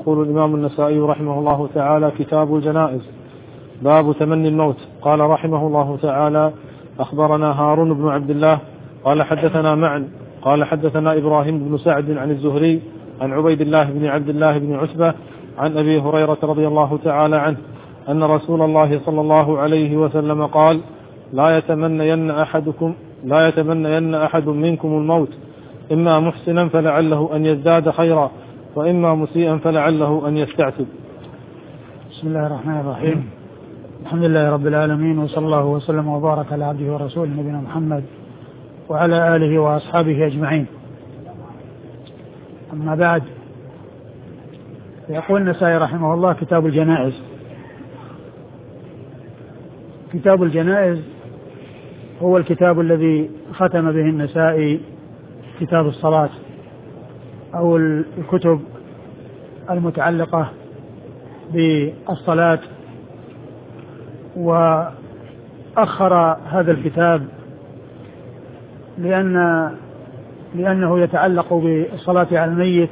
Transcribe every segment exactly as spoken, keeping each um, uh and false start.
يقول الإمام النسائي رحمه الله تعالى: كتاب الجنائز. باب تمني الموت. قال رحمه الله تعالى: أخبرنا هارون بن عبد الله قال حدثنا معن قال حدثنا إبراهيم بن سعد عن الزهري عن عبيد الله بن عبد الله بن عتبة عن أبي هريرة رضي الله تعالى عنه أن رسول الله صلى الله عليه وسلم قال: لا يتمنين أحدكم لا يتمنين أحد منكم الموت، إما محسنا فلعله أن يزداد خيرا، وإما مسيئا فلعله أن يستعتب. بسم الله الرحمن الرحيم. الحمد لله رب العالمين، وصلى الله وسلم وبارك على عبده ورسوله نبينا محمد وعلى آله وأصحابه أجمعين. أما بعد، يقول النسائي رحمه الله: كتاب الجنائز. كتاب الجنائز هو الكتاب الذي ختم به النسائي كتاب الصلاة، أو الكتب المتعلقة بالصلاة، وأخر هذا الكتاب لأن لأنه يتعلق بالصلاة على الميت،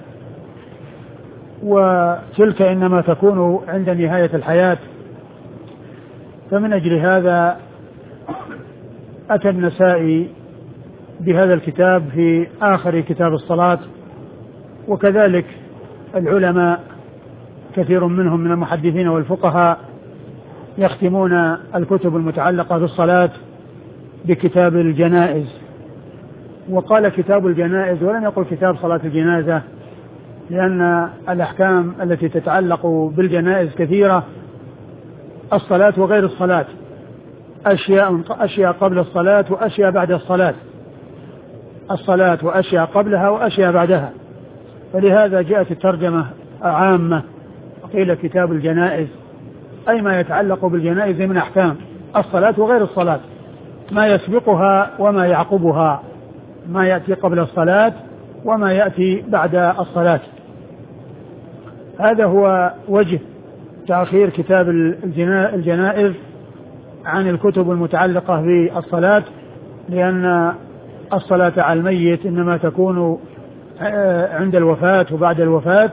وتلك إنما تكون عند نهاية الحياة. فمن أجل هذا أتى النسائي بهذا الكتاب في آخر كتاب الصلاة. وكذلك العلماء كثير منهم من المحدثين والفقهاء يختمون الكتب المتعلقة بالصلاة بكتاب الجنائز. وقال كتاب الجنائز ولم يقل كتاب صلاة الجنازة، لأن الأحكام التي تتعلق بالجنائز كثيرة، الصلاة وغير الصلاة، أشياء أشياء قبل الصلاة وأشياء بعد الصلاة، الصلاة وأشياء قبلها وأشياء بعدها. فلهذا جاءت الترجمة عامة، قيل كتاب الجنائز، أي ما يتعلق بالجنائز من أحكام الصلاة وغير الصلاة، ما يسبقها وما يعقبها، ما يأتي قبل الصلاة وما يأتي بعد الصلاة. هذا هو وجه تأخير كتاب الجنائز عن الكتب المتعلقة بالصلاة، لأن الصلاة على الميت إنما تكون عند الوفاة وبعد الوفاة.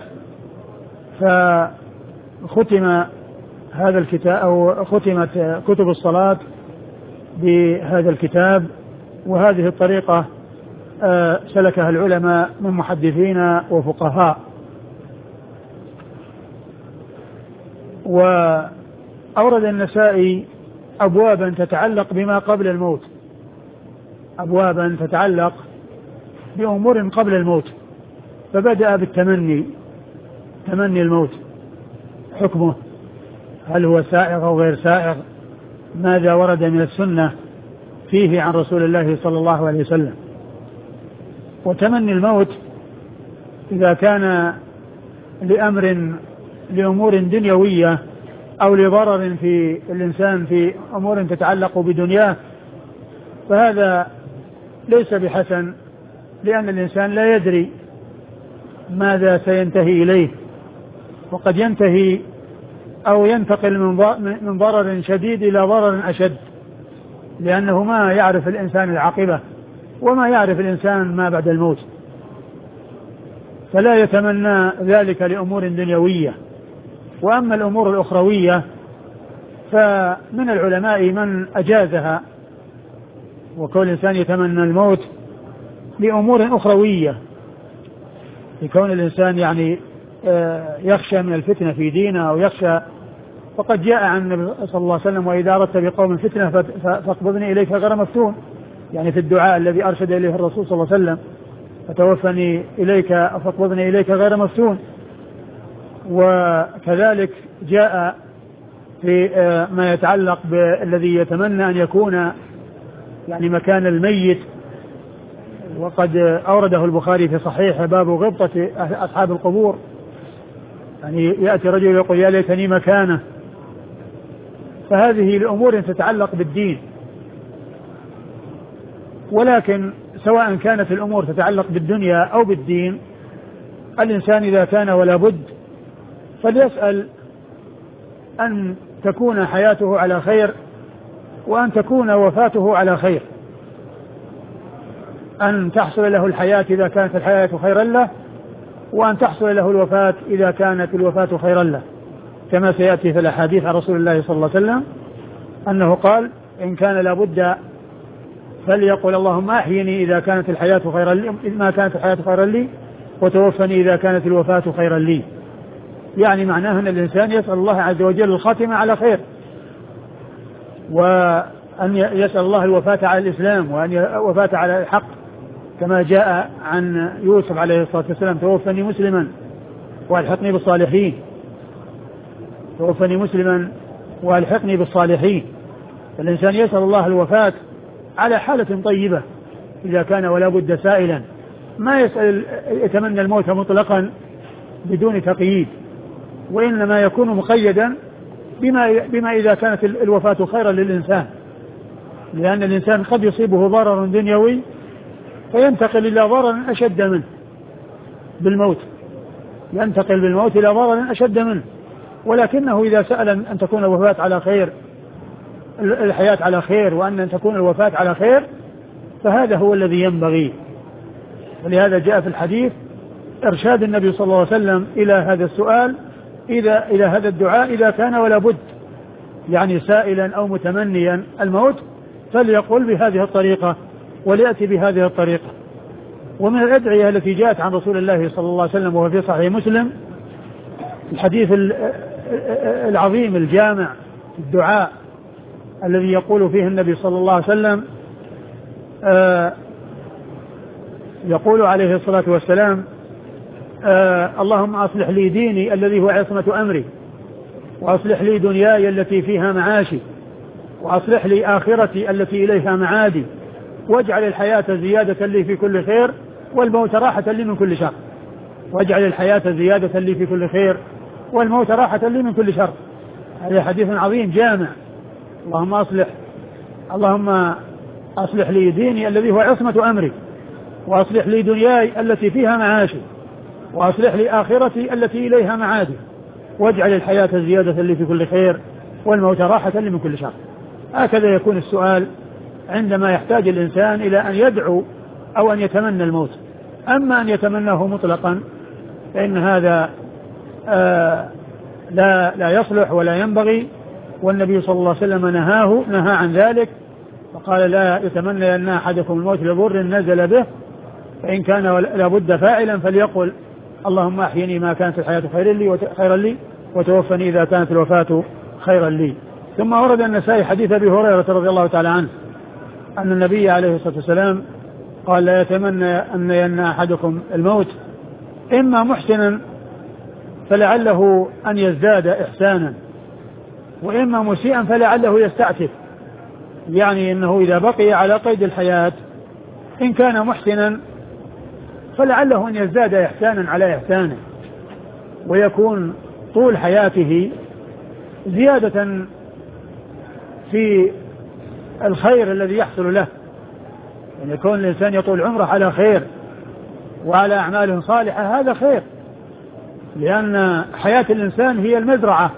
فختم هذا الكتاب أو ختمت كتب الصلاة بهذا الكتاب، وهذه الطريقة سلكها العلماء من محدثين وفقهاء. وأورد النسائي أبوابا تتعلق بما قبل الموت، أبوابا تتعلق بأمور قبل الموت. فبدأ بالتمني، تمني الموت، حكمه، هل هو سائغ أو غير سائغ، ماذا ورد من السنة فيه عن رسول الله صلى الله عليه وسلم. وتمني الموت إذا كان لأمر لأمور دنيوية أو لضرر في الإنسان في أمور تتعلق بدنياه، فهذا ليس بحسن، لأن الإنسان لا يدري ماذا سينتهي إليه، وقد ينتهي أو ينتقل من ضرر شديد إلى ضرر أشد، لأنه ما يعرف الإنسان العاقبة وما يعرف الإنسان ما بعد الموت، فلا يتمنى ذلك لأمور دنيوية. وأما الأمور الأخروية فمن العلماء من أجازها، وكل إنسان يتمنى الموت لأمور أخروية، لكون الإنسان يعني يخشى من الفتنة في دينه أو يخشى. وقد جاء عن النبي صلى الله عليه وسلم: وإذا أردت بقوم فتنة فاقبضني إليك غير مفتون، يعني في الدعاء الذي أرشد إليه الرسول صلى الله عليه وسلم: فتوفني إليك فاقبضني إليك غير مفتون. وكذلك جاء في ما يتعلق بالذي يتمنى أن يكون يعني مكان الميت، وقد أورده البخاري في صحيح باب غبطة أصحاب القبور، يعني يأتي رجل يقول: يا ليتني مكانه. فهذه الأمور تتعلق بالدين. ولكن سواء كانت الأمور تتعلق بالدنيا أو بالدين، الإنسان إذا كان ولا بد فليسأل أن تكون حياته على خير، وأن تكون وفاته على خير، أن تحصل له الحياة إذا كانت الحياة خيرا له، وأن تحصل له الوفاة إذا كانت الوفاة خيرا له، كما سيأتي في الأحاديث عن رسول الله صلى الله عليه وسلم أنه قال إن كان لابد فليقل اللهم أحيني إذا كانت الحياة خيرا لي ما كانت الحياة خيرا لي وتوفني إذا كانت الوفاة خيرا لي. يعني معناه أن الإنسان يسأل الله عز وجل الخاتمة على خير، وأن يسأل الله الوفاة على الإسلام، وأن الوفاة على الحق، كما جاء عن يوسف عليه الصلاة والسلام توفني مسلما والحقني بالصالحين، توفني مسلما والحقني بالصالحين. الإنسان يسأل الله الوفاة على حالة طيبة إذا كان ولا بد سائلا، ما يسأل يتمنى الموت مطلقا بدون تقييد، وإنما يكون مقيدا بما, بما إذا كانت الوفاة خيرا للإنسان، لأن الإنسان قد يصيبه ضرر دنيوي فينتقل إلى ضرر أشد منه بالموت، ينتقل بالموت إلى ضرر أشد منه. ولكنه إذا سأل أن تكون الوفاة على خير، الحياة على خير، وأن تكون الوفاة على خير، فهذا هو الذي ينبغي. ولهذا جاء في الحديث إرشاد النبي صلى الله عليه وسلم إلى هذا السؤال، إذا إلى هذا الدعاء إذا كان ولا بد، يعني سائلا أو متمنيا الموت فليقول بهذه الطريقة وليأتي بهذه الطريقة. ومن الأدعية التي جاءت عن رسول الله صلى الله عليه وسلم وهو في صحيح مسلم الحديث العظيم الجامع الدعاء الذي يقول فيه النبي صلى الله عليه وسلم آه يقول عليه الصلاة والسلام آه اللهم أصلح لي ديني الذي هو عصمة أمري، وأصلح لي دنياي التي فيها معاشي، وأصلح لي آخرتي التي إليها معادي، واجعل الحياة زيادة لي في كل خير والموت راحة لي من كل شر، واجعل الحياة زيادة لي في كل خير والموت راحة لي من كل شر. هذا حديث عظيم جامع. اللهم أصلح اللهم أصلح لي ديني الذي هو عصمة أمري، وأصلح لي دنياي التي فيها معاشي، وأصلح لي آخرتي التي إليها معادي، واجعل الحياة زيادة لي في كل خير والموت راحة لي من كل شر. هكذا يكون السؤال عندما يحتاج الإنسان إلى أن يدعو أو أن يتمنى الموت. أما أن يتمناه مطلقا فإن هذا آه لا لا يصلح ولا ينبغي، والنبي صلى الله عليه وسلم نهاه نهى عن ذلك، فقال لا يتمنى أن أحدكم الموت لضر نزل به، فإن كان لابد فاعلا فليقل اللهم أحيني ما كانت الحياة خيرا لي خيرا لي وتوفني إذا كانت الوفاة خيرا لي. ثم ورد النسائي حديث أبي هريرة رضي الله تعالى عنه أن النبي عليه الصلاة والسلام قال لا يتمنى أن ين أحدكم الموت إما محسنا فلعله أن يزداد إحسانا، وإما مسيئا فلعله يستعتف، يعني أنه إذا بقي على قيد الحياة إن كان محسنا فلعله أن يزداد إحسانا على إحسانه، ويكون طول حياته زيادة في الخير الذي يحصل له، أن يكون الإنسان يطول عمره على خير وعلى أعمال صالحة، هذا خير، لأن حياة الإنسان هي المزرعة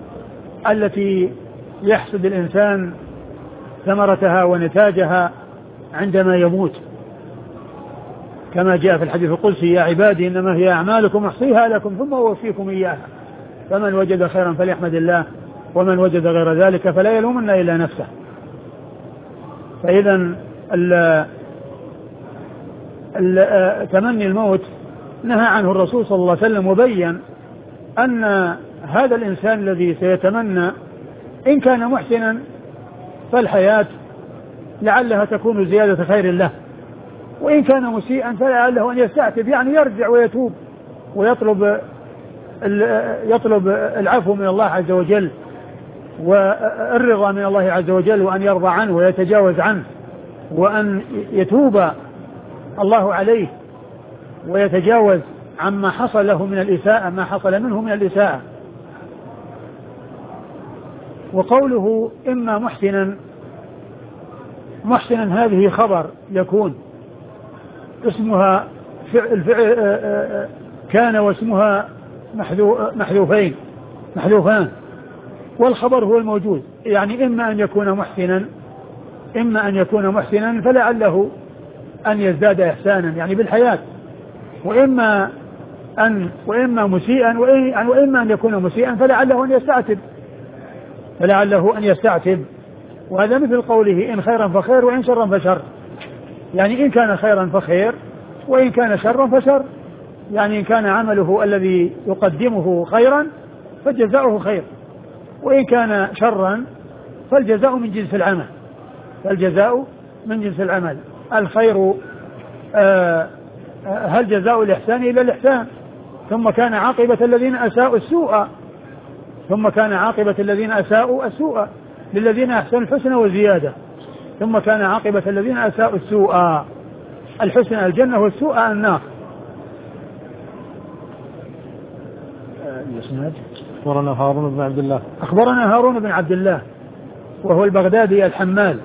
التي يحصد الإنسان ثمرتها ونتاجها عندما يموت، كما جاء في الحديث القدسي يا عبادي إنما هي أعمالكم أحصيها لكم ثم أوفيكم إياها، فمن وجد خيرا فليحمد الله ومن وجد غير ذلك فلا يلومن إلا نفسه. فإذا تمني الموت نهى عنه الرسول صلى الله عليه وسلم، وبين أن هذا الإنسان الذي سيتمنى إن كان محسنا فالحياة لعلها تكون زيادة خير له، وإن كان مسيئا فلعله أن يستعتب، يعني يرجع ويتوب ويطلب يطلب العفو من الله عز وجل والرضا من الله عز وجل، وأن يرضى عنه ويتجاوز عنه، وأن يتوب الله عليه ويتجاوز عما حصل له من الإساءة، ما حصل منه من الإساءة. وقوله إما محسنا، محسنا هذه خبر يكون اسمها فعل كان واسمها محذوفين محذوفان، والخبر هو الموجود، يعني إما أن يكون محسنا إما أن يكون محسنا فلعله أن يزداد إحسانا يعني بالحياة، وإما أن وإما مسيئا وإما أن يكون مسيئا فلعله أن يستعتب فلعله أن يستعتب وهذا مثل قوله إن خيرا فخير وإن شرا فشر، يعني إن كان خيرا فخير وإن كان شرا فشر، يعني إن كان عمله الذي يقدمه خيرا فجزاؤه خير، وإن كان شرا فالجزاء من جنس العمل فالجزاء من جنس العمل. الخير آه هل جزاء الإحسان إلا الإحسان، ثم كان عاقبة الذين أساءوا السوء ثم كان عاقبة الذين أساءوا السوء للذين أحسنوا الحسنى وزيادة، ثم كان عاقبة الذين أساءوا السوء الحسنى الجنة والسوء النار. أخبرنا هارون بن عبد الله أخبرنا هارون بن عبد الله وهو البغدادي الحمال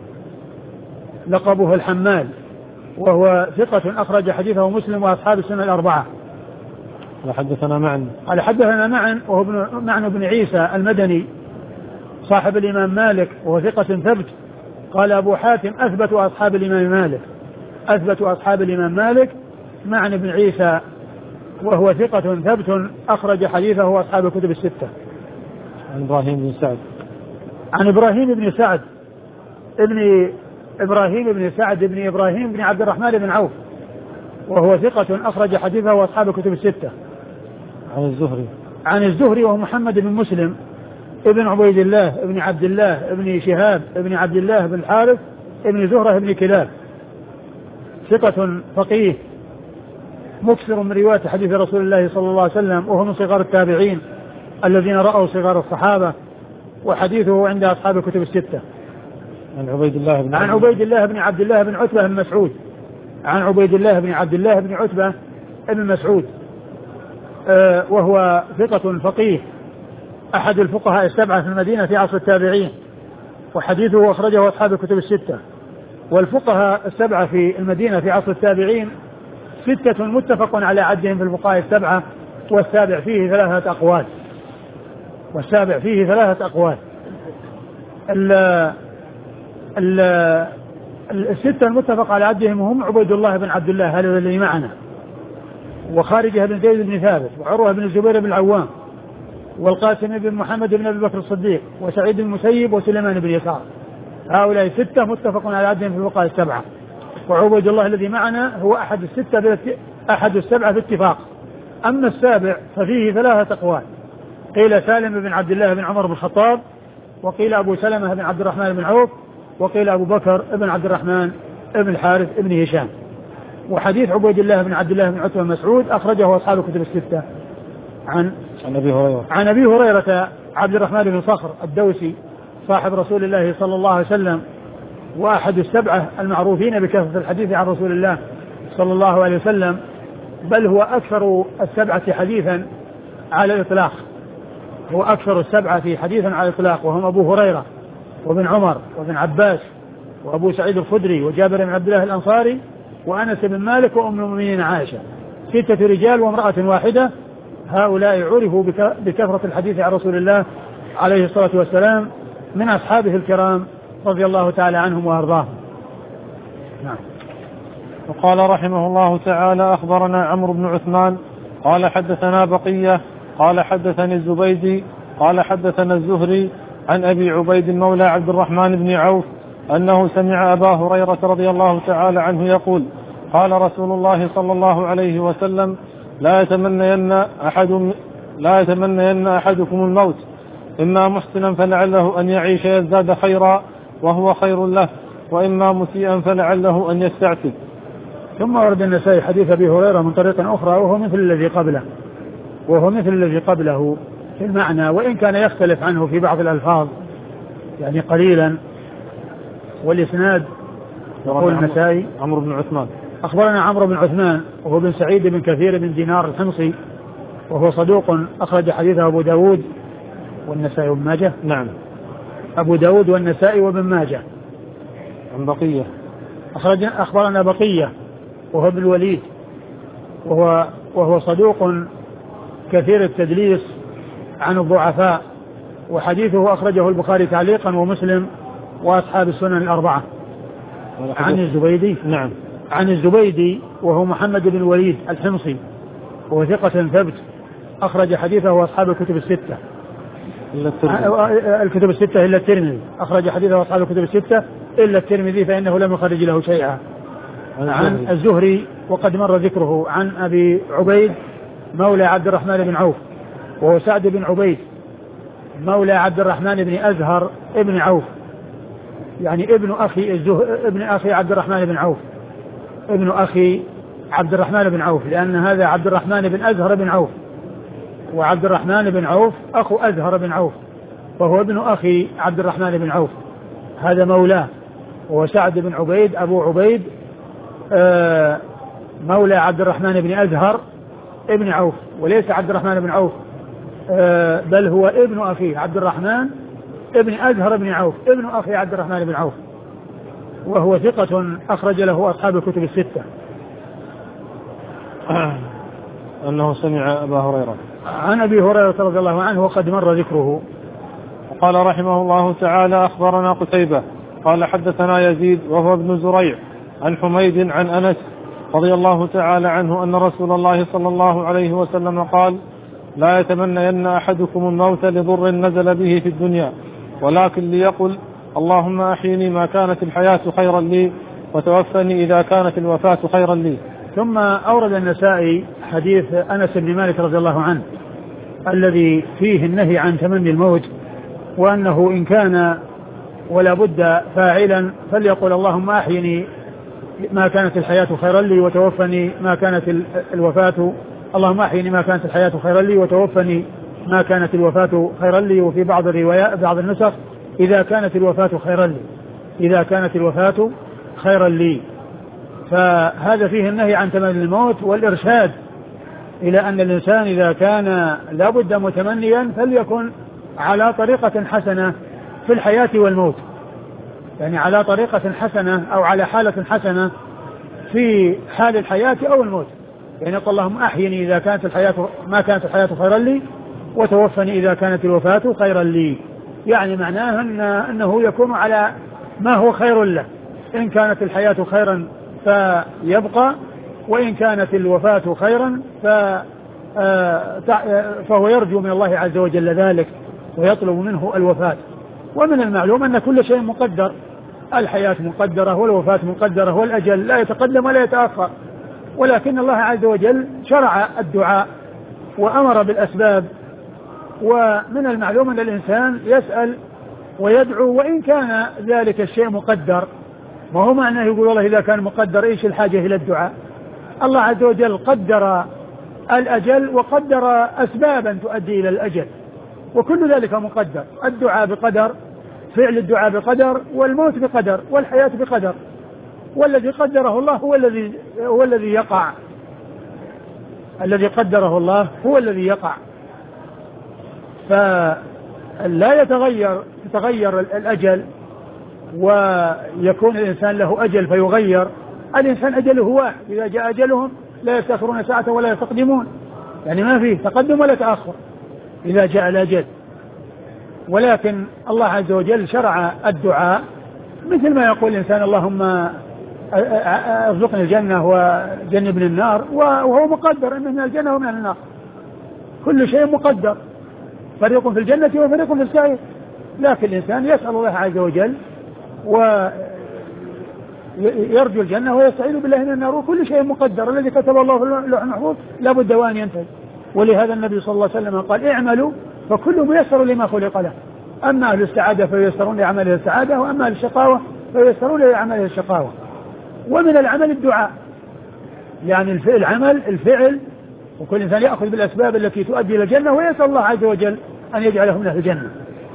لقبه الحمال، وهو ثقة أخرج حديثه مسلم وأصحاب السنة الأربعة. وحدثنا معا قال حدثنا معا وهو ابن معن بن عيسى المدني صاحب الإمام مالك وهو ثقة ثبت. قال أبو حاتم أثبت أصحاب الإمام مالك أثبت أصحاب الإمام مالك معن بن عيسى وهو ثقة ثبت أخرج حديثه وأصحاب الكتب الستة. عن إبراهيم بن سعد عن إبراهيم بن سعد ابن إبراهيم بن سعد ابن إبراهيم بن عبد الرحمن بن عوف وهو ثقة أخرج حديثه وأصحاب الكتب الستة. عن الزهري عن الزهري وهو محمد بن مسلم ابن عبيد الله ابن عبد الله ابن شهاب ابن عبد الله بن الحارث ابن زهرة ابن كلاب، ثقة فقيه مكثر من رواية حديث رسول الله صلى الله عليه وسلم، وهو من صغار التابعين الذين رأوا صغار الصحابة، وحديثه عند أصحاب الكتب الستة. عن عبيد الله بن عن عبيد الله بن عبد الله بن عتبة بن مسعود عن عبيد الله بن عبد الله بن عتبة بن مسعود آه وهو ثقة فقيه أحد الفقهاء السبعة في المدينة في عصر التابعين، وحديثه أخرجه أصحاب الكتب الستة. والفقهاء السبعة في المدينة في عصر التابعين ستة متفق على عدهم في الفقهاء السبعة، والسابع فيه ثلاثة أقوال والسابع فيه ثلاثة أقوال ال ال الستة المتفق على عدهم هم عبيد الله بن عبد الله هذا الذي معنا، وخارجه بن زيد بن ثابت، وعروة بن الزبير بن العوام، والقاسم بن محمد بن أبي بكر الصديق، وسعيد بن المسيب، وسليمان بن يسار. هؤلاء ستة متفق على عدهم في الفقهاء السبعة، وعبيد الله الذي معنا هو أحد الستة أحد السبعة باتفاق. أما السابع ففيه ثلاثة أقوال، قيل سالم بن عبد الله بن عمر بن الخطاب، وقيل أبو سلمة بن عبد الرحمن بن عوف، وقيل أبو بكر بن عبد الرحمن بن الحارث بن هشام. وحديث عبيد الله بن عبد الله بن عتبة مسعود أخرجه أصحاب الكتب الستة. عن عن أبي هريرة عن أبي هريرة عبد الرحمن بن صخر الدوسي صاحب رسول الله صلى الله عليه وسلم، وأحد السبعة المعروفين بكثرة الحديث عن رسول الله صلى الله عليه وسلم، بل هو أكثر السبعة حديثا على الإطلاق هو أكثر السبعة حديثا على الإطلاق، وهم أبو هريرة وابن عمر وابن عباس وأبو سعيد الخدري وجابر بن عبد الله الأنصاري وأنس بن مالك وأم المؤمنين عائشة، ستة رجال وامرأة واحدة. هؤلاء عرفوا بكثرة الحديث عن رسول الله عليه الصلاة والسلام من أصحابه الكرام رضي الله تعالى عنهم وأرضاهم. نعم. وقال رحمه الله تعالى أخبرنا عمرو بن عثمان قال حدثنا بقية قال حدثني الزبيدي قال حدثنا الزهري عن أبي عبيد مولى عبد الرحمن بن عوف أنه سمع أبا هريرة رضي الله تعالى عنه يقول قال رسول الله صلى الله عليه وسلم لا يتمنين أحد لا يتمنين أحدكم الموت إما محسنا فلعله أن يعيش يزداد خيرا وهو خير له، وإما مسيئا فلعله أن يستعتب. ثم ورد النسائي حديث أبي هريرة من طريق أخرى وهو مثل الذي قبله وهو مثل الذي قبله في المعنى، وإن كان يختلف عنه في بعض الألفاظ يعني قليلا. والإسناد يقول النسائي عمرو بن عثمان أخبرنا عمرو بن عثمان وهو بن سعيد بن كثير بن دينار الحمصي وهو صدوق أخرج حديثه أبو داود والنسائي وابن ماجه. نعم. أبو داود والنسائي وابن ماجه. عن بقية أخرج أخبرنا بقية وهو ابن الوليد وهو وهو صدوق كثير التدليس عن الضعفاء، وحديثه أخرجه البخاري تعليقا ومسلم وأصحاب السنن الأربعة. عن الزبيدي نعم. عن الزبيدي وهو محمد بن الوليد الحمصي وهو ثقة ثبت أخرج حديثه أصحاب الكتب الستة الكتب الستة إلا الترمذي أخرج حديثه أصحاب الكتب الستة إلا الترمذي فإنه لم يخرج له شيئا. عن الزهري وقد مر ذكره عن أبي عبيد مولى عبد الرحمن بن عوف وهو سعد بن عبيد مولى عبد الرحمن بن أزهر ابن عوف يعني ابن أخي ابن أخي عبد الرحمن بن عوف ابن أخي عبد الرحمن بن عوف لأن هذا عبد الرحمن بن أزهر بن عوف وعبد الرحمن بن عوف أخو أزهر بن عوف وهو ابن أخي عبد الرحمن بن عوف هذا مولاه وهو سعد بن عبيد أبو عبيد آه مولى عبد الرحمن بن أزهر ابن عوف وليس عبد الرحمن بن عوف آه بل هو ابن أخي عبد الرحمن ابن أزهر بن عوف ابن أخي عبد الرحمن بن عوف وهو ثقة أخرج له أصحاب الكتب الستة. أنه سمع أبا هريرة عن أبي هريرة رضي الله عنه وقد مر ذكره. وقال رحمه الله تعالى أخبرنا قتيبة قال حدثنا يزيد وهو ابن زريع عن حميد عن أنس رضي الله تعالى عنه أن رسول الله صلى الله عليه وسلم قال لا يتمنين أحدكم الموت لضر نزل به في الدنيا ولكن ليقل اللهم أحيني ما كانت الحياة خيرا لي وتوفني إذا كانت الوفاة خيرا لي. ثم أورد النسائي حديث أنس بن مالك رضي الله عنه الذي فيه النهي عن تمني الموت وأنه إن كان ولا بد فاعلا فليقل اللهم أحيني ما كانت الحياة خيرا لي وتوفني ما كانت الوفاة اللهم أحيني ما كانت الحياة خيرا لي وتوفني ما كانت الوفاة خيرا لي وفي بعض الروايات بعض النسخ إذا كانت الوفاة خيرا لي إذا كانت الوفاة خيرا لي. فهذا فيه النهي عن تمني الموت والإرشاد إلى أن الإنسان إذا كان لابد متمنيا فليكن على طريقة حسنة في الحياة والموت يعني على طريقة حسنة أو على حالة حسنة في حال الحياة أو الموت يعني قال اللهم أحيني إذا كانت الحياة ما كانت الحياة خيرا لي وتوفني إذا كانت الوفاة خيرا لي يعني معناه أن أنه يكون على ما هو خير له إن كانت الحياة خيرا فيبقى وإن كانت الوفاة خيرا فهو يرجو من الله عز وجل ذلك ويطلب منه الوفاة. ومن المعلوم أن كل شيء مقدر الحياة مقدرة والوفاة مقدرة والأجل لا يتقدم ولا يتأخر ولكن الله عز وجل شرع الدعاء وأمر بالأسباب ومن المعلوم أن الإنسان يسأل ويدعو وإن كان ذلك الشيء مقدر ما هو معناه يقول والله إذا كان مقدر إيش الحاجة إلى الدعاء. الله عز وجل قدر الأجل وقدر أسبابا تؤدي إلى الأجل وكل ذلك مقدر الدعاء بقدر فعل الدعاء بقدر والموت بقدر والحياة بقدر والذي قدره الله هو الذي هو الذي يقع الذي قدره الله هو الذي يقع فلا يتغير يتغير الأجل ويكون الإنسان له أجل فيغير. الإنسان أجله واحد إذا جاء أجلهم لا يستأخرون ساعة ولا يستقدمون يعني ما فيه تقدم ولا تأخر إذا جاء الأجل ولكن الله عز وجل شرع الدعاء مثل ما يقول الإنسان اللهم ارزقني الجنة وجنبني النار وهو مقدر إنه من الجنة ومن النار كل شيء مقدر فريق في الجنة وفريق في السعير لكن الإنسان يسأل الله عز وجل ويرجو الجنة ويستعيذ بالله من النار وكل شيء مقدر الذي كتب الله في اللوح المحفوظ لا بد وأن ينفذ. ولهذا النبي صلى الله عليه وسلم قال اعملوا فكل ميسر لما خلق له أما أهل السعادة فييسرون لعمله السعادة وأما أهل الشقاوة فييسرون لعمله الشقاوة. ومن العمل الدعاء يعني العمل الفعل وكل إنسان يأخذ بالأسباب التي تؤدي إلى الجنة ويسأل الله عز وجل أن يجعله من أهل الجنة.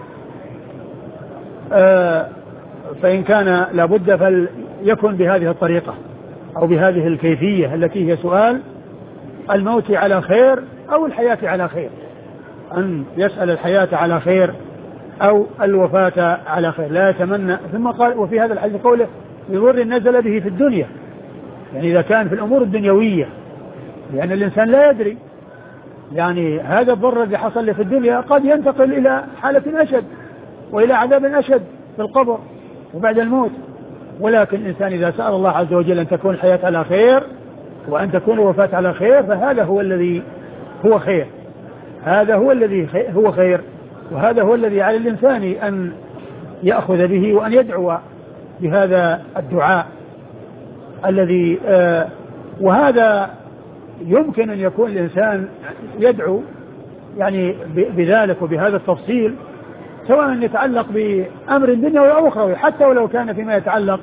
آه فإن كان لابد فليكن بهذه الطريقة أو بهذه الكيفية التي هي سؤال الموت على خير أو الحياة على خير أن يسأل الحياة على خير أو الوفاة على خير لا يتمنى. ثم قال وفي هذا الحديث قوله بضر نزل به في الدنيا يعني إذا كان في الأمور الدنيوية لأن الإنسان لا يدري يعني هذا الضر الذي حصل له في الدنيا قد ينتقل إلى حالة أشد وإلى عذاب أشد في القبر وبعد الموت ولكن الإنسان إذا سأل الله عز وجل أن تكون الحياة على خير وأن تكون الوفاة على خير فهذا هو الذي هو خير، هذا هو الذي هو خير، وهذا هو الذي على الإنسان أن يأخذ به وأن يدعو بهذا الدعاء الذي آه وهذا يمكن أن يكون الإنسان يدعو يعني بذلك وبهذا التفصيل سواء يتعلق بأمر دنيوي أو أخروي، حتى ولو كان فيما يتعلق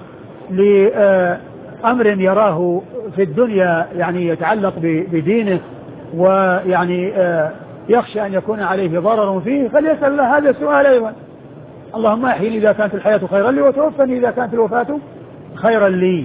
لأمر يراه في الدنيا يعني يتعلق بدينه ويعني يخشى أن يكون عليه ضرر فيه، فليسأل الله هذا السؤال أيضا: اللهم أحيني إذا كانت الحياة خيرا لي وتوفني إذا كانت الوفاة خيرا لي.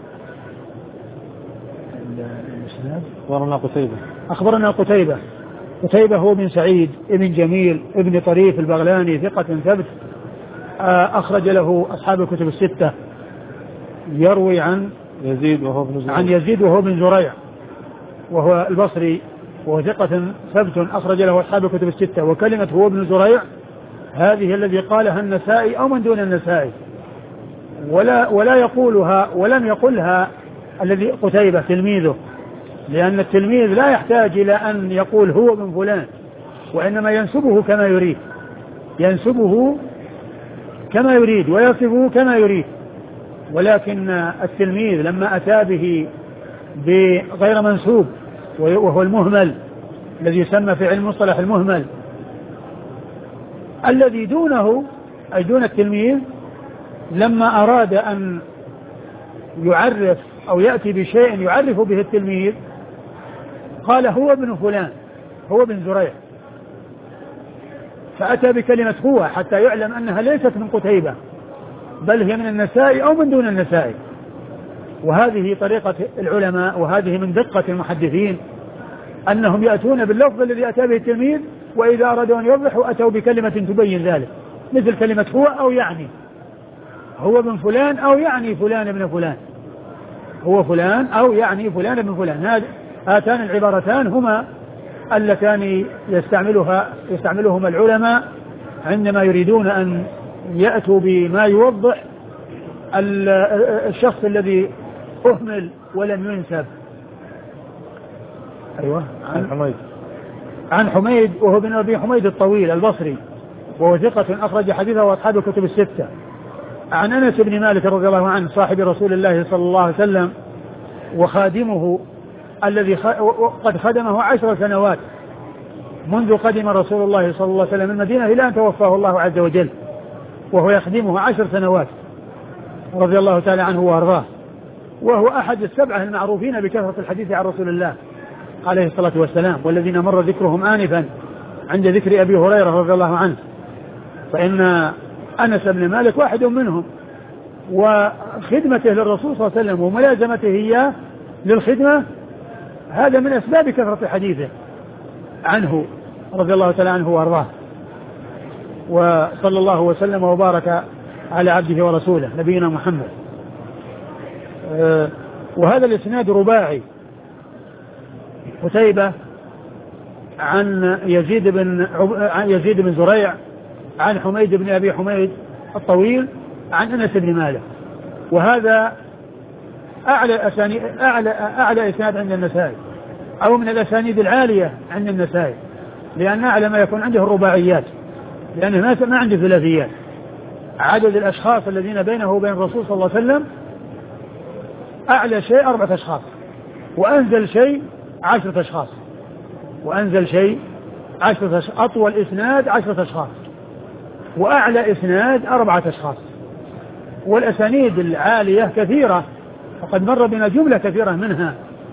أخبرنا قتيبة أخبرنا قتيبة قتيبة هو بن سعيد ابن جميل ابن طريف البغلاني ثقة ثبت أخرج له أصحاب الكتب الستة. يروي عن يزيد وهو بن زريع عن يزيد وهو بن زريع وهو البصري وهو ثقة ثبت أخرج له أصحاب الكتب الستة. وكلمة هو بن زريع هذه الذي قالها النسائي أو من دون النسائي، ولا ولا يقولها ولم يقلها الذي قتيبة تلميذه، لأن التلميذ لا يحتاج إلى أن يقول هو من فلان، وإنما ينسبه كما يريد ينسبه كما يريد ويصفه كما يريد. ولكن التلميذ لما أتى به بغير منسوب وهو المهمل الذي يسمى في علم مصطلح المهمل الذي دونه أي دون التلميذ، لما أراد أن يعرف أو يأتي بشيء يعرف به التلميذ قال هو ابن فلان هو بن زريع، فأتى بكلمة هو حتى يعلم أنها ليست من قتيبة بل هي من النسائي أو من دون النسائي. وهذه طريقة العلماء وهذه من دقة المحدثين أنهم يأتون باللفظ الذي أتى به التلميذ، وإذا أرادوا أن يوضحوا أتوا بكلمة تبين ذلك، مثل كلمة هو أو يعني، هو ابن فلان أو يعني فلان ابن فلان، هو فلان أو يعني فلان ابن فلان. هذه هاتان العبارتان هما اللتان يستعملها يستعملهما العلماء عندما يريدون أن يأتوا بما يوضح الشخص الذي أهمل ولم ينسب. أيوة عن حميد عن حميد وهو بن أبي حميد الطويل البصري وهو ثقة أخرج حديثه وأصحاب الكتب الستة. عن أنس بن مالك رضي الله عنه صاحب رسول الله صلى الله عليه وسلم وخادمه الذي قد خدمه عشر سنوات منذ قدم رسول الله صلى الله عليه وسلم المدينة إلى أن توفاه الله عز وجل، وهو يخدمه عشر سنوات رضي الله تعالى عنه وأرضاه، وهو أحد السبعة المعروفين بكثرة الحديث عن رسول الله عليه الصلاة والسلام، والذين مر ذكرهم آنفا عند ذكر أبي هريرة رضي الله عنه، فإن أنس بن مالك واحد منهم، وخدمته للرسول صلى الله عليه وسلم وملازمته إياه للخدمة هذا من أسباب كثرة حديثه عنه رضي الله تعالى عنه وأرضاه. وصلى الله وسلم وبارك على عبده ورسوله نبينا محمد. وهذا الإسناد رباعي: قتيبة عن يزيد بن عن يزيد بن زريع عن حميد بن أبي حميد الطويل عن أنس بن مالك. وهذا أعلى أسانيد أعلى أعلى إسناد عند النسائي، أو من الأسانيد العالية عند النسائي، لأن أعلى ما يكون عنده الرباعيات، لأنه ما عنده ثلاثيات. عدد الأشخاص الذين بينه وبين الرسول صلى الله عليه وسلم أعلى شيء أربعة أشخاص، وأنزل شيء عشرة أشخاص، وأنزل شيء عشرة أشخاص، أطول إسناد عشرة أشخاص، وأعلى إسناد أربعة أشخاص. والأسانيد العالية كثيرة وقد مر بنا جملة كثيرة منها.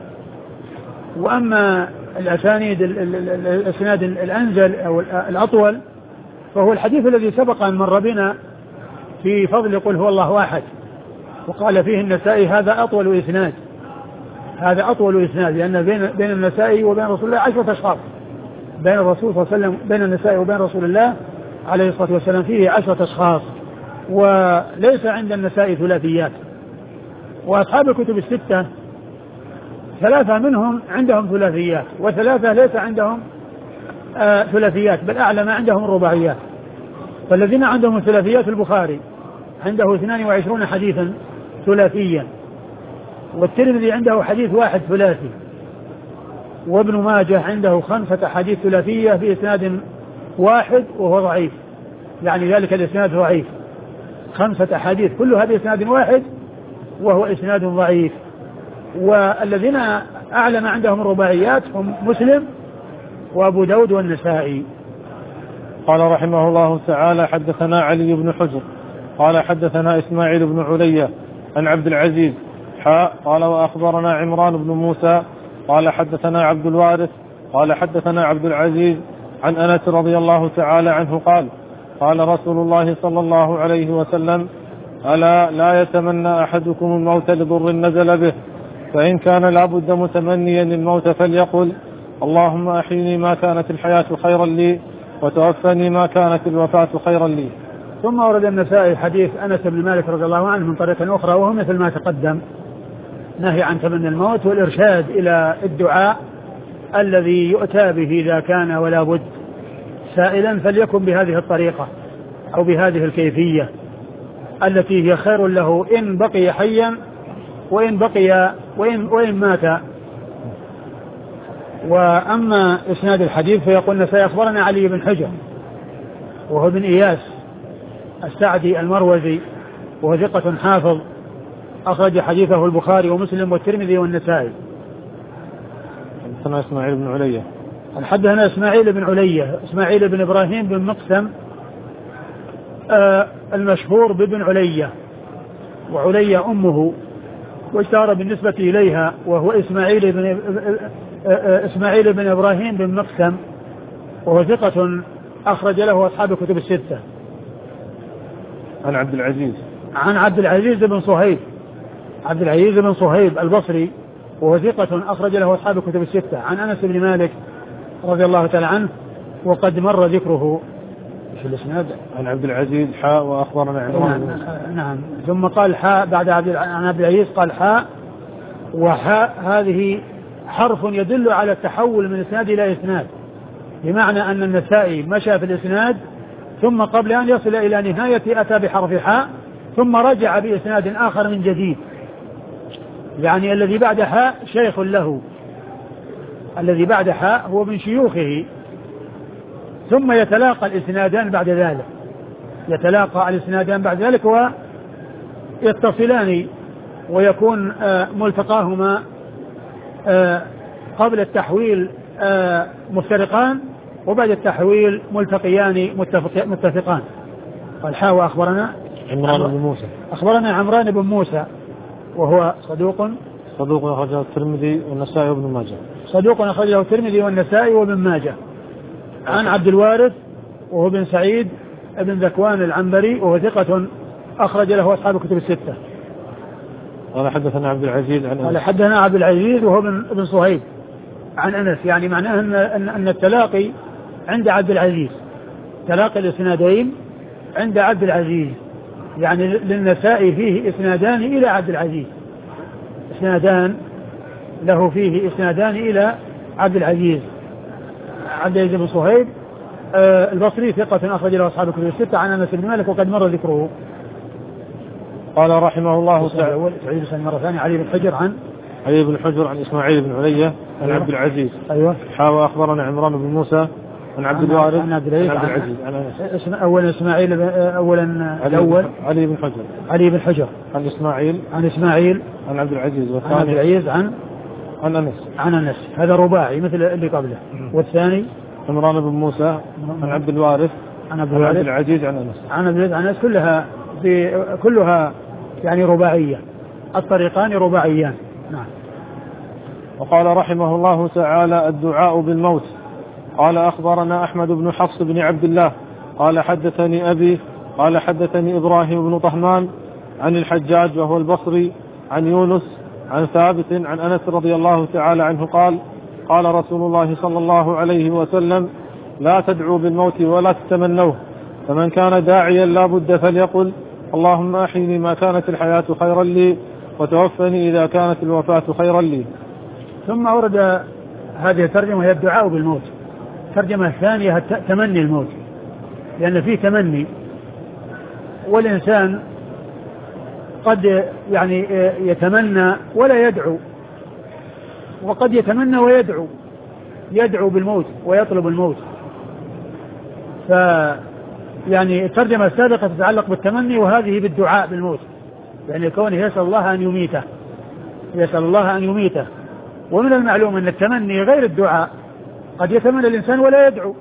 وأما الأسانيد الإسناد الأنزل أو الأطول فهو الحديث الذي سبق أن مر بنا في فضل قل هو الله أحد، وقال فيه النسائي هذا أطول إسناد، هذا أطول إسناد، لأن بين بين النسائي وبين رسول الله عشرة أشخاص، بين الرسول صلى الله عليه وسلم بين النسائي وبين رسول الله عليه الصلاة والسلام فيه عشرة أشخاص، وليس عند النسائي ثلاثيات. وأصحاب الكتب الستة ثلاثة منهم عندهم ثلاثيات، وثلاثة ليس عندهم آه ثلاثيات، بل أعلى ما عندهم الرباعيات. فالذين عندهم ثلاثيات البخاري عنده اثنان وعشرون حديثا ثلاثيا، والترمذي عنده حديث واحد ثلاثي، وابن ماجه عنده خمسة حديث ثلاثية بإسناد واحد وهو ضعيف، يعني ذلك الإسناد ضعيف، خمسة حديث كلها بإسناد واحد وهو إسناد ضعيف. والذين أعلم عندهم الرباعيات هم مسلم وأبو داود والنسائي. قال رحمه الله تعالى: حدثنا علي بن حجر قال حدثنا إسماعيل بن علية عن عبد العزيز حاء قال وأخبرنا عمران بن موسى قال حدثنا عبد الوارث قال حدثنا عبد العزيز عن أنس رضي الله تعالى عنه قال: قال رسول الله صلى الله عليه وسلم: ألا لا يتمنى أحدكم الموت لضر نزل به، فإن كان لابد متمنيا الموت فليقل: اللهم أحيني ما كانت الحياة خيرا لي، وتوفني ما كانت الوفاة خيرا لي. ثم ورد النسائي حديث أنس بن مالك رضي الله عنه من طريق أخرى، وهو مثل ما تقدم، نهي عن تمني الموت والإرشاد إلى الدعاء الذي يؤتى به إذا كان ولا بد سائلا، فليكن بهذه الطريقة أو بهذه الكيفية التي هي خير له إن بقي حيا وإن بقي وإن, وإن مات. وأما إسناد الحديث فيقول سيخبرنا علي بن حجر وهو بن إياس السعدي المروزي، وهو ثقة حافظ أخرج حديثه البخاري ومسلم والترمذي والنسائي. حدثنا إسماعيل بن علية حدثنا إسماعيل بن علية إسماعيل بن إبراهيم بن مقسم آه المشهور بابن علية، وعلية أمه واشتهر بالنسبة إليها، وهو إسماعيل بن إسماعيل بن إبراهيم بن مقسم، وهو ثقة أخرج له أصحاب الكتب الستة. عن عبد العزيز عن عبد العزيز بن صهيب عبد العزيز بن صهيب البصري، وهو ثقة أخرج له أصحاب الكتب الستة. عن أنس بن مالك رضي الله تعالى عنه، وقد مر ذكره في الإسناد. عن عبد العزيز حاء وأخبرنا عمران. نعم, نعم. ثم قال حاء بعد عبد عن عبد العزيز قال حاء، وحاء هذه حرف يدل على التحول من إسناد إلى إسناد، بمعنى أن النسائي مشى في الإسناد ثم قبل أن يصل إلى نهاية أتى بحرف حاء ثم رجع بإسناد آخر من جديد، يعني الذي بعد حاء شيخ له، الذي بعد حاء هو من شيوخه، ثم يتلاقى الإسنادان بعد ذلك يتلاقى الإسنادان بعد ذلك ويتصلان، ويكون ملتقاهما قبل التحويل مفترقان، وبعد التحويل ملتقيان متفقان. قال حاء وأخبرنا عمران بن موسى أخبرنا عمران بن موسى وهو صدوق صدوق أخرجه الترمذي والنسائي وابن ماجه صدوق أخرجه الترمذي والنسائي وابن ماجه. عن عبد الوارث وهو بن سعيد بن ذكوان العنبري، وهو ثقة أخرج له أصحاب الكتب الستة. قال حدثنا عبد العزيز عن قال حدثنا عبد العزيز وهو بن صهيب عن أنس، يعني معناه أن أن التلاقي عند عبد العزيز، تلاقي الإسنادين عند عبد العزيز، يعني للنسائي فيه إسنادان إلى عبد العزيز، إسنادان له فيه إسنادان إلى عبد العزيز. عبد العزيز بن صهيب آه البصري ثقة أخرج له أصحاب الكتب الستة. عن أنس بن مالك وقد مر ذكره. قال رحمه الله تعالى: تعيد مرة ثانية علي بن حجر عن علي بن حجر عن إسماعيل بن علية عن أيوة. عبد العزيز أيوة. حاوى أخبرنا عمران بن موسى عن عبد الوارث عن عبد العزيز عن عبد العزيز عن أولا إسماعيل أولا الأول علي بن حجر علي بن حجر عن إسماعيل عن إسماعيل عن عبد العزيز عن عبد العزيز عن عن أنس عن أنس هذا رباعي مثل اللي قبله. والثاني عمران بن موسى عن عبد الوارث عن عبد العزيز عن أنس عن عبد العزيز عن أنس، كلها في كلها يعني رباعية، الطريقان رباعيان. نعم. وقال رحمه الله تعالى: الدعاء بالموت. قال أخبرنا أحمد بن حفص بن عبد الله قال حدثني أبي قال حدثني إبراهيم بن طهمان عن الحجاج وهو البصري عن يونس عن ثابت عن أنس رضي الله تعالى عنه قال: قال رسول الله صلى الله عليه وسلم: لا تدعوا بالموت ولا تتمنوه، فمن كان داعيا لا بد فليقل: اللهم أحيني ما كانت الحياة خيرا لي، وتوفني إذا كانت الوفاة خيرا لي. ثم أورد هذه الترجمة هي الدعاء بالموت. الترجمة الثانية تمني الموت، لأن فيه تمني، والإنسان قد يعني يتمنى ولا يدعو، وقد يتمنى ويدعو، يدعو بالموت ويطلب الموت. ف يعني الترجمة السابقة تتعلق بالتمني، وهذه بالدعاء بالموت، يعني كونه يسأل الله أن يميته، يسأل الله أن يميته. ومن المعلوم أن التمني غير الدعاء، قد يتمنى الإنسان ولا يدعو،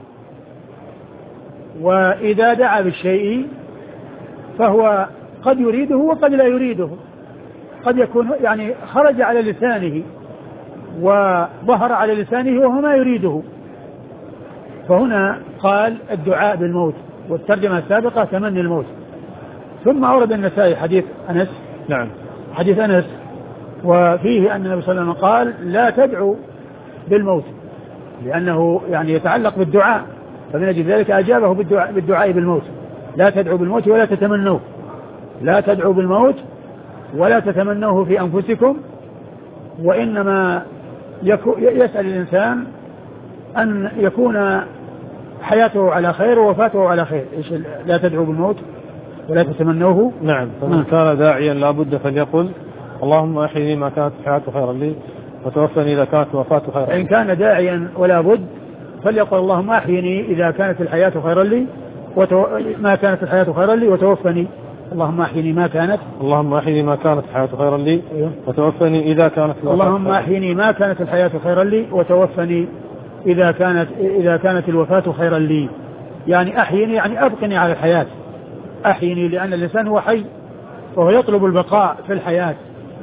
وإذا دعا بالشيء فهو قد يريده وقد لا يريده، قد يكون يعني خرج على لسانه وظهر على لسانه وهو ما يريده، فهنا قال الدعاء بالموت، والترجمة السابقة تمني الموت. ثم أورد النسائي حديث أنس، نعم، حديث أنس، وفيه أن النبي صلى الله عليه وسلم قال لا تدعوا بالموت، لأنه يعني يتعلق بالدعاء، فمن أجل ذلك أجابه بالدعاء, بالدعاء بالموت. لا تدعوا بالموت ولا تتمنوه، لا تدعوا بالموت ولا تتمنوه في أنفسكم، وإنما يسأل الإنسان أن يكون حياته على خير ووفاته على خير. إيش لا تدعوا بالموت ولا تتمنوه؟ نعم. فمن كان داعيا لا بد فليقل اللهم أحيني ما كانت الحياة خيرا لي وتوفني إذا كانت الوفاة خيرا لي. إن كان داعيا ولا بد فليقل اللهم أحيني إذا كانت الحياة خيرا لي وتو... ما كانت الحياة خيرا لي وتوفني. اللهم أحيني ما كانت اللهم أحيني ما كانت الحياة خيرا لي وتوفني إذا كانت الوفاة. اللهم أحيني ما كانت الحياة خيرا لي وتوفني إذا كانت إذا كانت الوفاة خيرا لي. يعني أحيني يعني أبقني على الحياة، أحيني لأن الإنسان هو حي وهو يطلب البقاء في الحياة.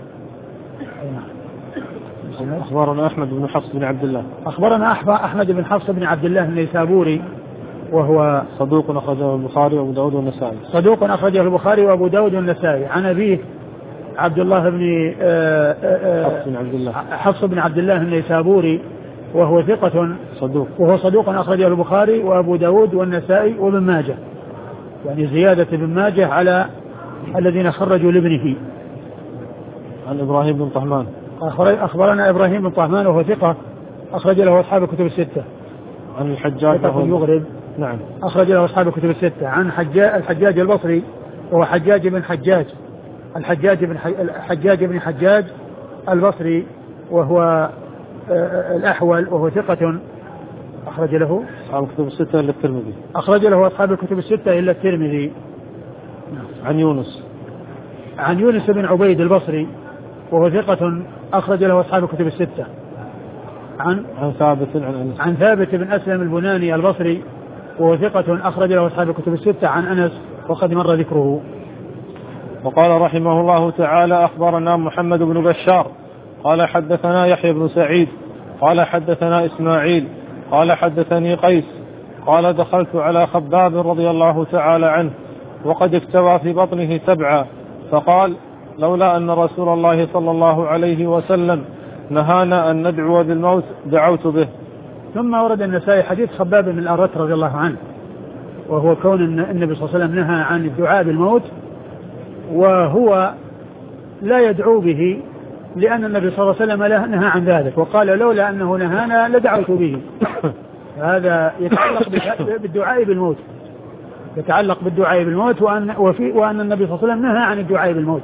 أخبرنا أحمد بن حفص بن عبد الله أخبرنا أحمد بن حفص بن عبد الله النيسابوري وهو صدوق أخرجه البخاري وأبو داود والنسائي صدوق أخرجه البخاري وأبو داود والنسائي عن أبيه عبد الله بن حفص بن عبد الله حفص بن عبد الله النيسابوري وهو ثقة صدوق وهو صدوق أخرجه البخاري وأبو داود والنسائي وابن ماجه، يعني زيادة ابن ماجه على الذين خرجوا لابنه. عن إبراهيم بن طهمان أخبرنا إبراهيم بن طهمان وهو ثقة أخرج له أصحاب الكتب الستة. عن الحجاج يغرب نعم أخرج له أصحاب الكتب الستة. عن حجاج الحجاج البصري وهو حجاج بن حجاج الحجاج بن حجاج بن حجاج البصري وهو الأحول وهو ثقة أخرج له أصحاب الكتب الستة إلا الترمذي أخرج له أصحاب الكتب الستة إلا الترمذي. عن يونس عن يونس بن عبيد البصري وهو ثقة أخرج له أصحاب الكتب الستة. عن عن ثابت عن أنس عن ثابت بن أسلم البناني البصري وهو ثقة أخرج له أصحاب الكتب الستة عن أنس وقد مر ذكره. وقال رحمه الله تعالى أخبرنا محمد بن بشار قال حدثنا يحيى بن سعيد قال حدثنا إسماعيل قال حدثني قيس قال دخلت على خباب رضي الله تعالى عنه وقد اكتوى في بطنه سبعا فقال لولا أن رسول الله صلى الله عليه وسلم نهانا أن ندعو بالموت دعوت به. ثم ورد النسائي حديث خباب بن الأرت رضي الله عنه وهو كون النبي صلى الله عليه وسلم نهى عن الدعاء بالموت وهو لا يدعو به لأن النبي صلى الله عليه وسلم نهى عن ذلك وقال لولا أنه نهانا لدعوت به. هذا يتعلق بالدعاء بالموت يتعلق بالدعاء بالموت وأن, وفي وأن النبي صلى الله عليه وسلم نهى عن الدعاء بالموت.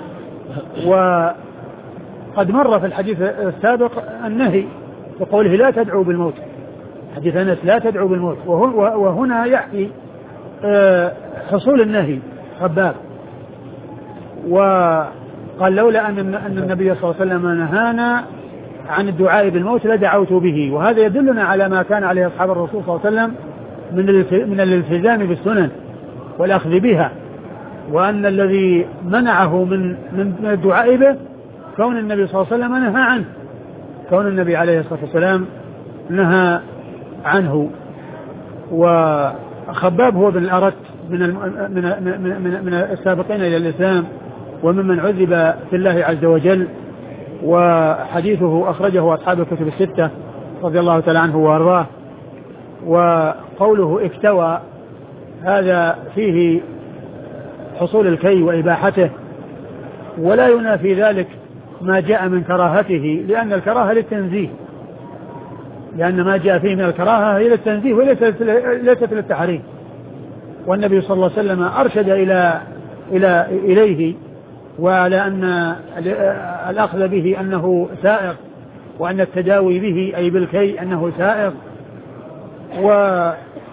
وقد مر في الحديث السابق النهي وقوله لا تدعوا بالموت، حديث أنس لا تدعوا بالموت، وهنا يحكي حصول النهي خباب وقال لولا أن النبي صلى الله عليه وسلم نهانا عن الدعاء بالموت لدعوت به. وهذا يدلنا على ما كان عليه أصحاب الرسول صلى الله عليه وسلم من الالتزام بالسنن والأخذ بها، وأن الذي منعه من من الدعاء به كون النبي صلى الله عليه وسلم نهى عنه كون النبي عليه الصلاة والسلام نهى عنه. وخباب هو بن الأرت من من من من السابقين إلى الإسلام وممن عذب في الله عز وجل، وحديثه أخرجه أصحاب الكتب الستة رضي الله تعالى عنه وأرضاه. وقوله اكتوى هذا فيه حصول الكي وإباحته، ولا ينافي ذلك ما جاء من كراهته، لأن الكراهة للتنزيه، لأن ما جاء فيه من الكراهة هي للتنزيه وليست للتحريم. والنبي صلى الله عليه وسلم أرشد إلى إلى إليه وعلى أن الأخذ به أنه سائغ، وأن التداوي به أي بالكي أنه سائغ، و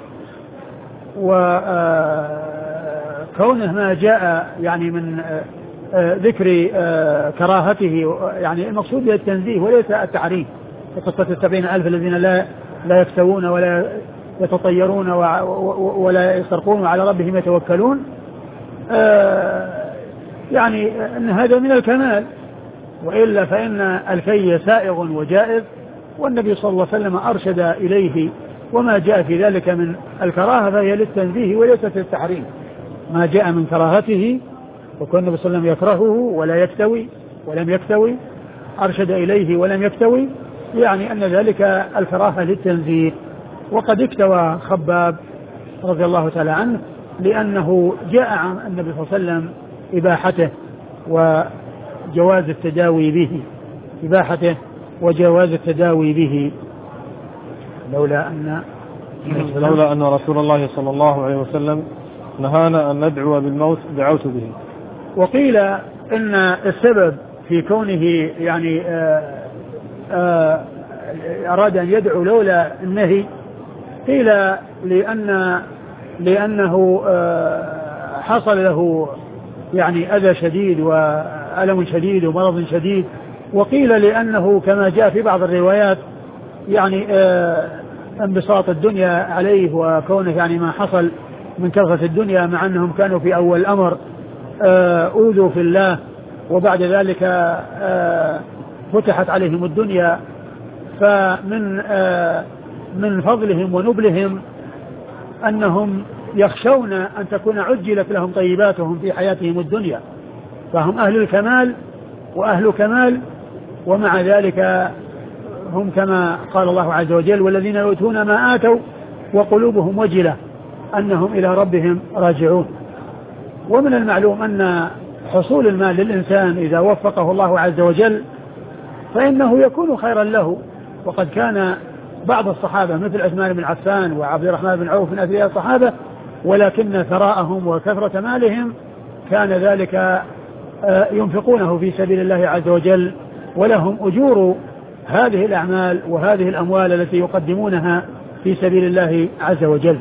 وكونه ما جاء يعني من ذكر كراهته يعني المقصود به التنزيه وليس التحريم. قصة السبعين ألف الذين لا لا يكتوون ولا يتطيرون ولا يسرقون وعلى ربهم يتوكلون، يعني أن هذا من الكمال، وإلا فإن الكي سائغ وجائز، والنبي صلى الله عليه وسلم أرشد إليه، وما جاء في ذلك من الكراهة فهي للتنزيه وليست للتحريم. ما جاء من كراهته وكان النبي صلى الله عليه وسلم يكرهه ولا يكتوي ولم يكتوي، أرشد إليه ولم يكتوي، يعني أن ذلك الكراهة للتنزيه. وقد اكتوى خباب رضي الله تعالى عنه لأنه جاء عن النبي صلى الله عليه وسلم إباحته وجواز التداوي به، إباحته وجواز التداوي به، لولا أن لولا أن رسول الله صلى الله عليه وسلم نهانا أن ندعو بالموت دعوت به. وقيل إن السبب في كونه يعني آآ آآ أراد أن يدعو لولا النهي، قيل لأن لأنه حصل له يعني أذى شديد وألم شديد ومرض شديد، وقيل لأنه كما جاء في بعض الروايات يعني انبساط الدنيا عليه، وكونه يعني ما حصل من كثرة الدنيا، مع أنهم كانوا في أول الأمر أوذوا في الله، وبعد ذلك فتحت عليهم الدنيا، فمن من فضلهم ونبلهم أنهم يخشون أن تكون عجلت لهم طيباتهم في حياتهم الدنيا، فهم أهل الكمال وأهل كمال، ومع ذلك هم كما قال الله عز وجل: والذين يؤتون ما آتوا وقلوبهم وجلة أنهم إلى ربهم راجعون. ومن المعلوم أن حصول المال للإنسان إذا وفقه الله عز وجل فإنه يكون خيرا له، وقد كان بعض الصحابة مثل عثمان بن عفان وعبد الرحمن بن عوف من أثرياء الصحابة، ولكن ثراءهم وكثرة مالهم كان ذلك ينفقونه في سبيل الله عز وجل، ولهم أجور هذه الأعمال وهذه الأموال التي يقدمونها في سبيل الله عز وجل.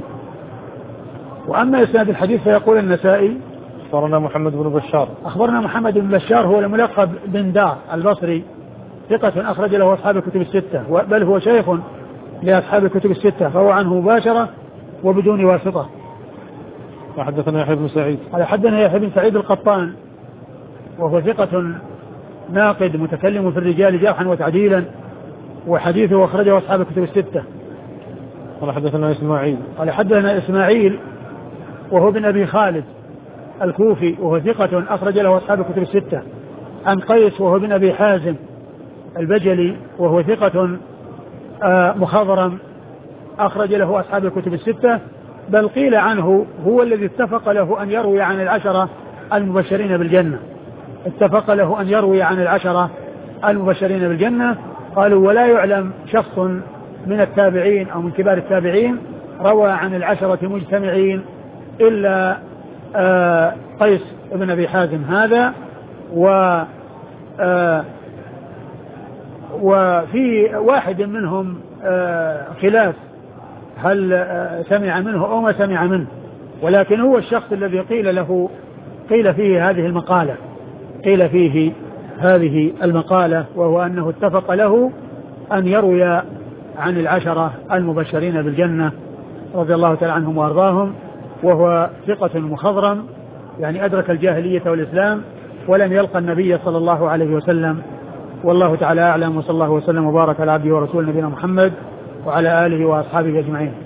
وأما إسناد الحديث فيقول النسائي: أخبرنا محمد بن بشار أخبرنا محمد بن بشار هو الملقب بن دار البصري، ثقة أخرج له أصحاب الكتب الستة، بل هو شيخ لأصحاب الكتب الستة، فهو عنه مباشرة وبدون واسطة. وحدثنا يحيى بن سعيد على حدثنا يحيى بن سعيد القطان وهو ثقة ناقد متكلم في الرجال جرحا وتعديلا، وحديثه أخرجه أصحاب الكتب الستة. قال حدثنا إسماعيل قال حدثنا إسماعيل وهو بن أبي خالد الكوفي وهو ثقة أخرج له أصحاب الكتب الستة، عن قيس وهو بن أبي حازم البجلي وهو ثقة مخضرم أخرج له أصحاب الكتب الستة، بل قيل عنه هو الذي اتفق له أن يروي عن العشرة المبشرين بالجنة، اتفق له أن يروي عن العشرة المبشرين بالجنة. قالوا: ولا يعلم شخص من التابعين أو من كبار التابعين روى عن العشرة مجتمعين إلا آه قيس بن أبي حازم هذا، و آه وفي واحد منهم آه خلاف هل آه سمع منه أو ما سمع منه، ولكن هو الشخص الذي قيل له قيل فيه هذه المقالة قيل فيه هذه المقالة وهو أنه اتفق له أن يروي عن العشرة المبشرين بالجنة رضي الله تعالى عنهم وأرضاهم، وهو ثقة مخضرم يعني أدرك الجاهلية والإسلام ولم يلقى النبي صلى الله عليه وسلم. والله تعالى أعلم، وصلى الله وسلم وبارك على عبده ورسوله نبينا محمد وعلى آله وأصحابه أجمعين.